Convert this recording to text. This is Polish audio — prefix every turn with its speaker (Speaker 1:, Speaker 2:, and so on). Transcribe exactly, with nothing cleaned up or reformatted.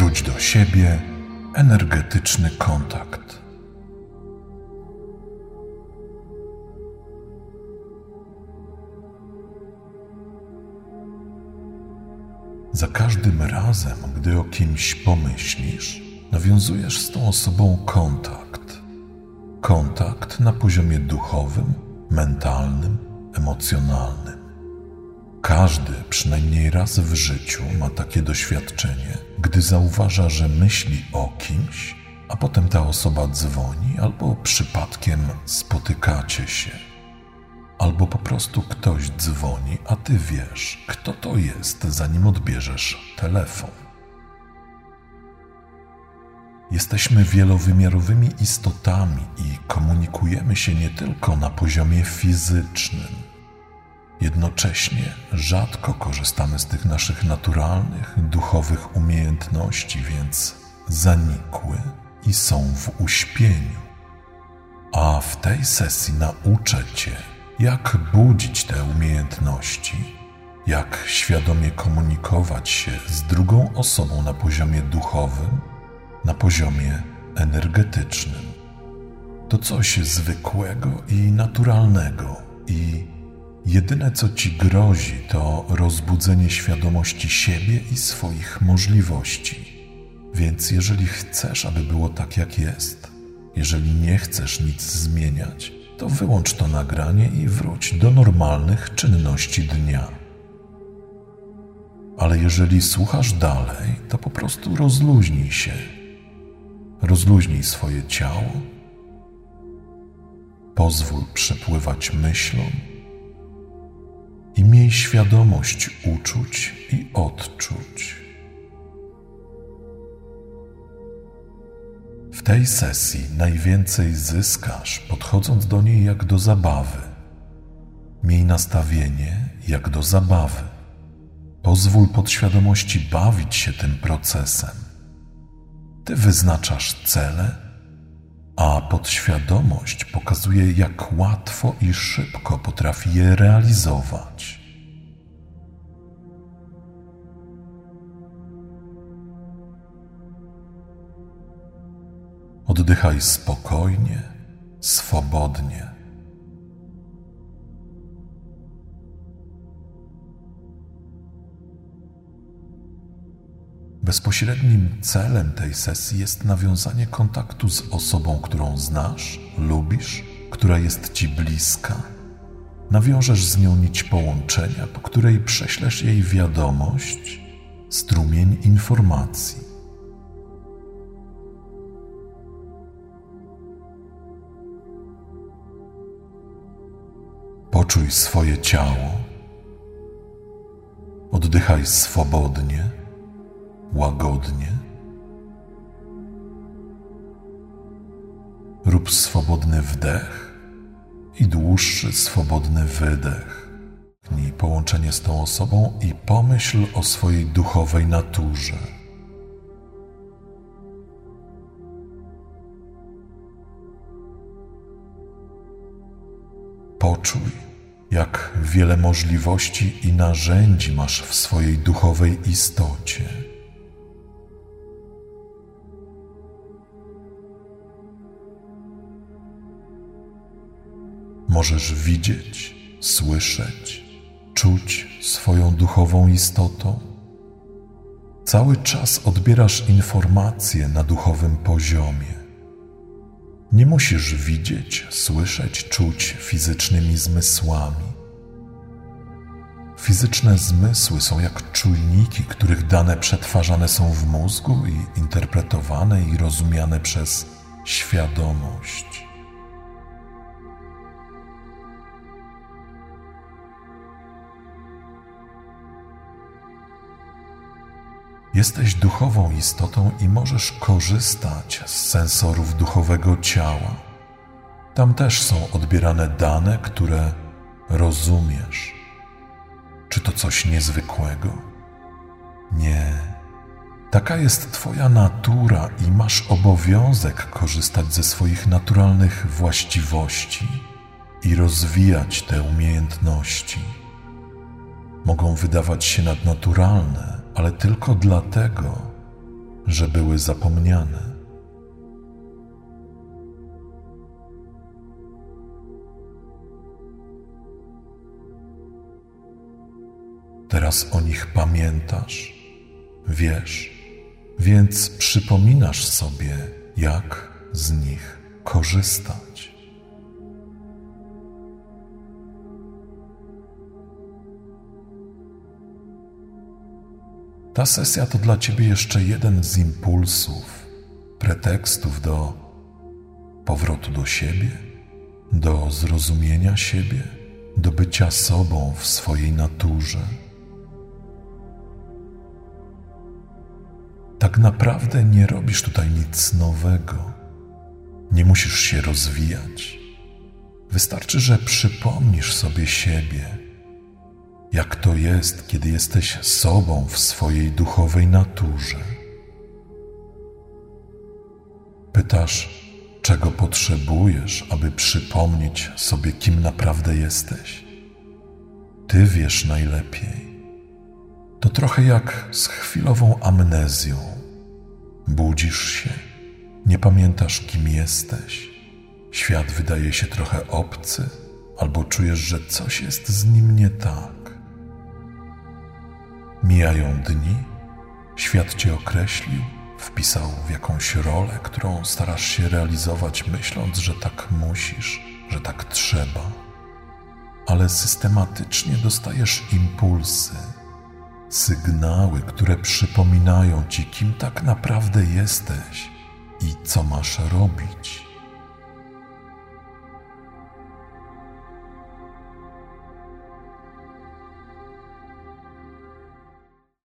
Speaker 1: Wróć do siebie. Energetyczny kontakt. Za każdym razem, gdy o kimś pomyślisz, nawiązujesz z tą osobą kontakt. Kontakt na poziomie duchowym, mentalnym, emocjonalnym. Każdy przynajmniej raz w życiu ma takie doświadczenie, gdy zauważa, że myśli o kimś, a potem ta osoba dzwoni, albo przypadkiem spotykacie się, albo po prostu ktoś dzwoni, a ty wiesz, kto to jest, zanim odbierzesz telefon. Jesteśmy wielowymiarowymi istotami i komunikujemy się nie tylko na poziomie fizycznym. Jednocześnie rzadko korzystamy z tych naszych naturalnych, duchowych umiejętności, więc zanikły i są w uśpieniu. A w tej sesji nauczę Cię, jak budzić te umiejętności, jak świadomie komunikować się z drugą osobą na poziomie duchowym, na poziomie energetycznym. To coś zwykłego i naturalnego i jedyne, co Ci grozi, to rozbudzenie świadomości siebie i swoich możliwości. Więc jeżeli chcesz, aby było tak, jak jest, jeżeli nie chcesz nic zmieniać, to wyłącz to nagranie i wróć do normalnych czynności dnia. Ale jeżeli słuchasz dalej, to po prostu rozluźnij się. Rozluźnij swoje ciało. Pozwól przepływać myślom i miej świadomość uczuć i odczuć. W tej sesji najwięcej zyskasz, podchodząc do niej jak do zabawy. Miej nastawienie jak do zabawy. Pozwól podświadomości bawić się tym procesem. Ty wyznaczasz cele, a podświadomość pokazuje, jak łatwo i szybko potrafi je realizować. Oddychaj spokojnie, swobodnie. Bezpośrednim celem tej sesji jest nawiązanie kontaktu z osobą, którą znasz, lubisz, która jest Ci bliska. Nawiążesz z nią nić połączenia, po której prześlesz jej wiadomość, strumień informacji. Poczuj swoje ciało. Oddychaj swobodnie, łagodnie. Rób swobodny wdech i dłuższy, swobodny wydech. Tnij połączenie z tą osobą i pomyśl o swojej duchowej naturze. Poczuj, jak wiele możliwości i narzędzi masz w swojej duchowej istocie. Możesz widzieć, słyszeć, czuć swoją duchową istotą. Cały czas odbierasz informacje na duchowym poziomie. Nie musisz widzieć, słyszeć, czuć fizycznymi zmysłami. Fizyczne zmysły są jak czujniki, których dane przetwarzane są w mózgu i interpretowane i rozumiane przez świadomość. Jesteś duchową istotą i możesz korzystać z sensorów duchowego ciała. Tam też są odbierane dane, które rozumiesz. Czy to coś niezwykłego? Nie. Taka jest Twoja natura i masz obowiązek korzystać ze swoich naturalnych właściwości i rozwijać te umiejętności. Mogą wydawać się nadnaturalne, ale tylko dlatego, że były zapomniane. Teraz o nich pamiętasz, wiesz, więc przypominasz sobie, jak z nich korzystać. Ta sesja to dla ciebie jeszcze jeden z impulsów, pretekstów do powrotu do siebie, do zrozumienia siebie, do bycia sobą w swojej naturze. Tak naprawdę nie robisz tutaj nic nowego. Nie musisz się rozwijać. Wystarczy, że przypomnisz sobie siebie, jak to jest, kiedy jesteś sobą w swojej duchowej naturze. Pytasz, czego potrzebujesz, aby przypomnieć sobie, kim naprawdę jesteś. Ty wiesz najlepiej. To trochę jak z chwilową amnezją. Budzisz się, nie pamiętasz, kim jesteś. Świat wydaje się trochę obcy, albo czujesz, że coś jest z nim nie tak. Mijają dni, świat cię określił, wpisał w jakąś rolę, którą starasz się realizować, myśląc, że tak musisz, że tak trzeba. Ale systematycznie dostajesz impulsy, sygnały, które przypominają ci, kim tak naprawdę jesteś i co masz robić.